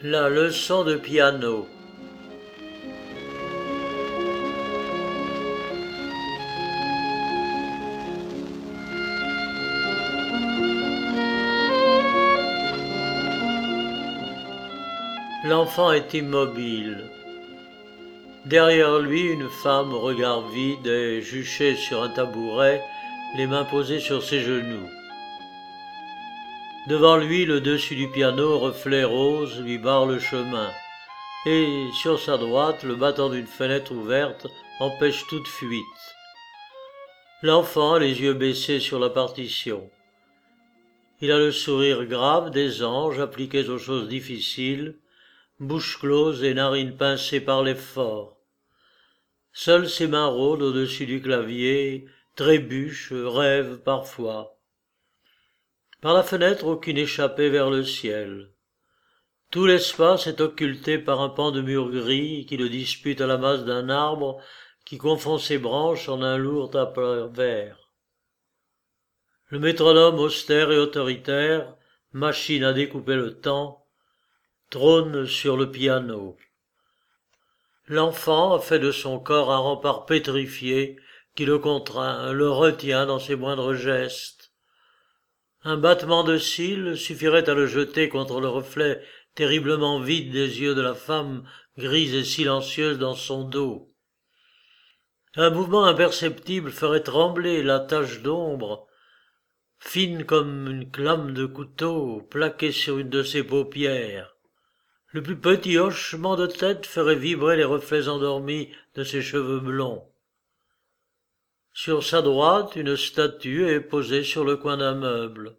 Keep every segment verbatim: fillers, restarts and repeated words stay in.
La leçon de piano. L'enfant est immobile. Derrière lui, une femme au regard vide est juchée sur un tabouret, les mains posées sur ses genoux. Devant lui, le dessus du piano, reflet rose, lui barre le chemin. Et sur sa droite, le battant d'une fenêtre ouverte empêche toute fuite. L'enfant a les yeux baissés sur la partition. Il a le sourire grave des anges appliqués aux choses difficiles, bouche close et narines pincées par l'effort. Seules ses mains rôdent au-dessus du clavier, trébuchent, rêvent parfois. Par la fenêtre, aucune échappée vers le ciel. Tout l'espace est occulté par un pan de mur gris qui le dispute à la masse d'un arbre qui confond ses branches en un lourd tapis vert. Le métronome austère et autoritaire, machine à découper le temps, trône sur le piano. L'enfant a fait de son corps un rempart pétrifié qui le contraint, le retient dans ses moindres gestes. Un battement de cils suffirait à le jeter contre le reflet terriblement vide des yeux de la femme grise et silencieuse dans son dos. Un mouvement imperceptible ferait trembler la tache d'ombre, fine comme une lame de couteau plaquée sur une de ses paupières. Le plus petit hochement de tête ferait vibrer les reflets endormis de ses cheveux blonds. Sur sa droite, une statue est posée sur le coin d'un meuble.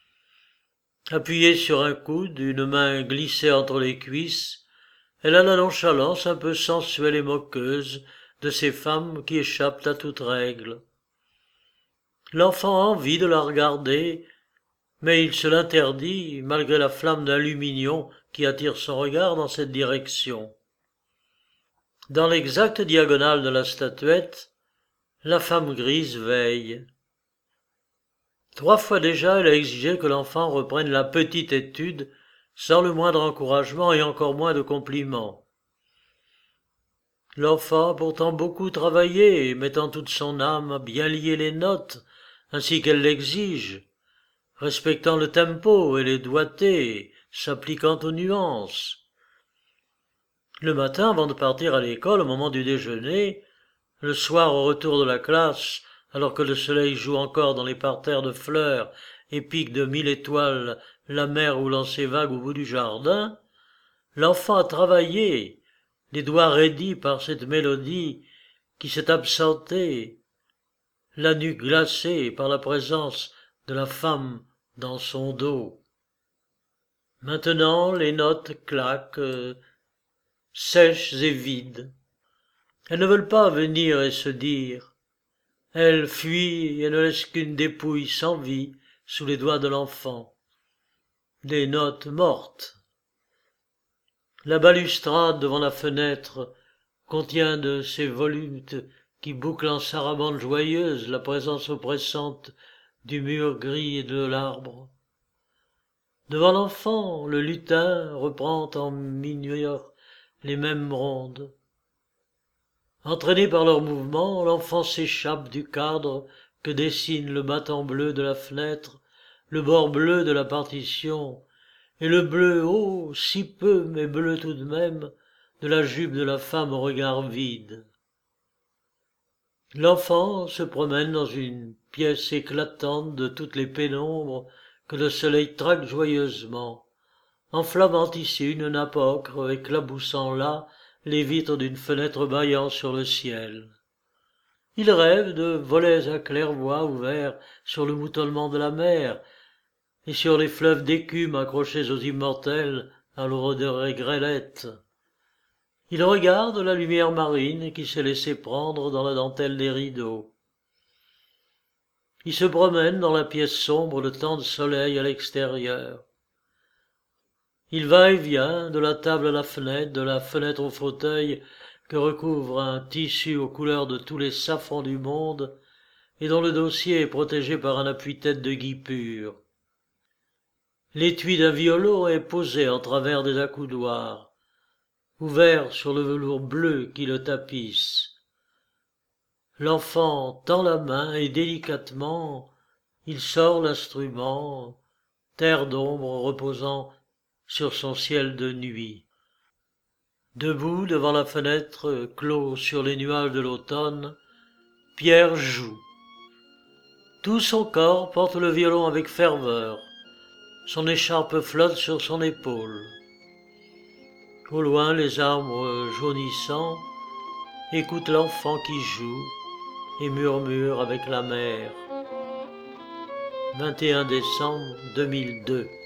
Appuyée sur un coude, une main glissée entre les cuisses, elle a la nonchalance un peu sensuelle et moqueuse de ces femmes qui échappent à toute règle. L'enfant a envie de la regarder, mais il se l'interdit malgré la flamme d'aluminium qui attire son regard dans cette direction. Dans l'exacte diagonale de la statuette, la femme grise veille. Trois fois déjà, elle a exigé que l'enfant reprenne la petite étude sans le moindre encouragement et encore moins de compliments. L'enfant a pourtant beaucoup travaillé, mettant toute son âme à bien lier les notes, ainsi qu'elle l'exige, respectant le tempo et les doigtés, s'appliquant aux nuances. Le matin, avant de partir à l'école, au moment du déjeuner, le soir au retour de la classe, alors que le soleil joue encore dans les parterres de fleurs et pique de mille étoiles la mer roulant ses vagues au bout du jardin, l'enfant a travaillé, les doigts raidis par cette mélodie qui s'est absentée, la nuque glacée par la présence de la femme dans son dos. Maintenant, les notes claquent, euh, sèches et vides. Elles ne veulent pas venir et se dire. Elles fuient et ne laissent qu'une dépouille sans vie sous les doigts de l'enfant. Des notes mortes. La balustrade devant la fenêtre contient de ces volutes qui bouclent en sarabande joyeuse la présence oppressante du mur gris et de l'arbre. Devant l'enfant, le lutin reprend en mineur les mêmes rondes. Entraîné par leurs mouvements, l'enfant s'échappe du cadre que dessine le battant bleu de la fenêtre, le bord bleu de la partition, et le bleu, oh, si peu, mais bleu tout de même, de la jupe de la femme au regard vide. L'enfant se promène dans une pièce éclatante de toutes les pénombres que le soleil traque joyeusement, enflammant ici une nappe ocre, éclaboussant là les vitres d'une fenêtre bâillant sur le ciel. Il rêve de volets à claire-voie ouverts sur le moutonnement de la mer et sur les fleuves d'écume accrochés aux immortels à leur odeur aigrelette. Il regarde la lumière marine qui s'est laissée prendre dans la dentelle des rideaux. Il se promène dans la pièce sombre le temps de soleil à l'extérieur. Il va et vient de la table à la fenêtre, de la fenêtre au fauteuil que recouvre un tissu aux couleurs de tous les safrans du monde et dont le dossier est protégé par un appui-tête de gui pur. L'étui d'un violon est posé en travers des accoudoirs, ouvert sur le velours bleu qui le tapisse. L'enfant tend la main et délicatement il sort l'instrument, terre d'ombre reposant sur son ciel de nuit. Debout devant la fenêtre, clos sur les nuages de l'automne, Pierre joue. Tout son corps porte le violon avec ferveur, son écharpe flotte sur son épaule. Au loin, les arbres jaunissants écoutent l'enfant qui joue et murmure avec la mer. vingt et un décembre deux mille deux